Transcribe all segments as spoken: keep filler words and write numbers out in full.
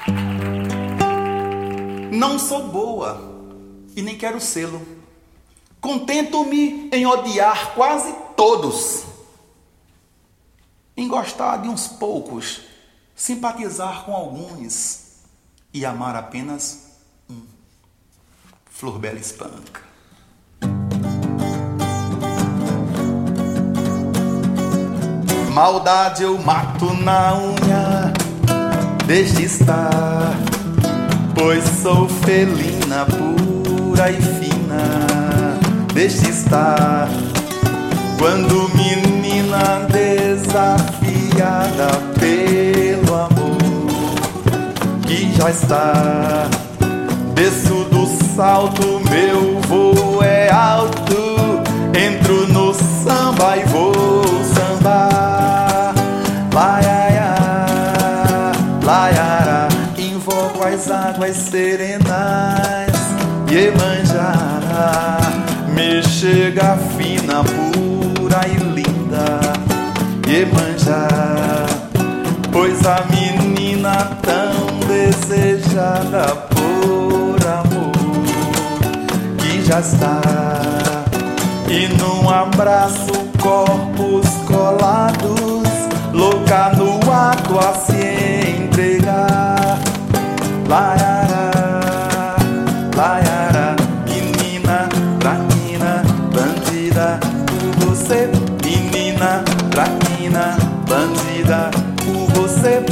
Não sou boa e nem quero sê-lo. Contento-me em odiar quase todos, em gostar de uns poucos, simpatizar com alguns e amar apenas um. Flor Bela Espanca. Maldade eu mato na unha, deixe estar, pois sou felina pura e fina. Deixe estar, quando menina desafiada pelo amor que já está. Desço do salto, meu voo é alto, entro no samba e vou sambar. Laiaiá, laiará, invoco as águas serenas, Iemanjá, me chega fina, pura e linda, Iemanjá, pois a menina tão desejada por amor que já está. E num abraço corpos colados, louca no ato a se entregar. Laiará, laiará, menina, traquina, bandida, por você. Menina, traquina, bandida, por você.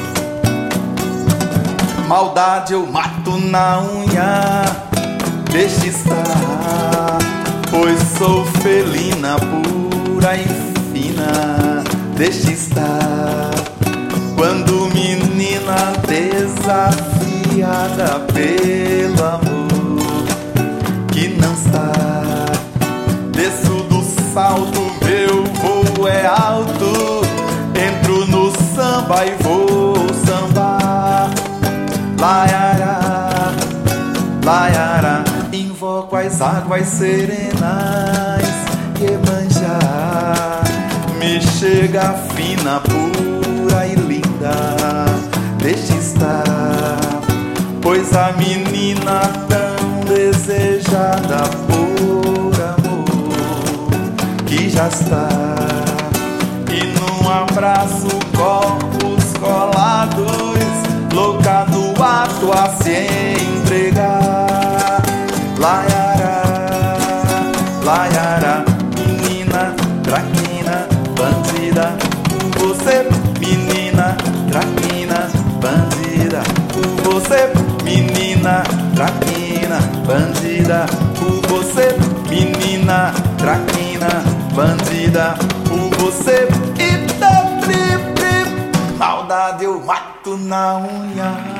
Maldade eu mato na unha, deixe estar, pois sou felina pura e fina. Deixe estar, quando menina desafiada pelo amor que não está. Desço do salto, meu voo é alto, entro no samba e vou sambar. Laiará, laiará, invoco as águas serenas, Iemanjá, me chega fina, pura e linda. Deixe estar, pois a menina tão desejada por amor que já está. E num abraço corpos colados, louca no ato a se entregar. Laiará, laiará, menina, traquina, bandida, por você. Menina, traquina, bandida, por você. Menina, traquina, bandida, por você. Menina, traquina, bandida, por você. E da pri, pri, maldade eu mato na unha.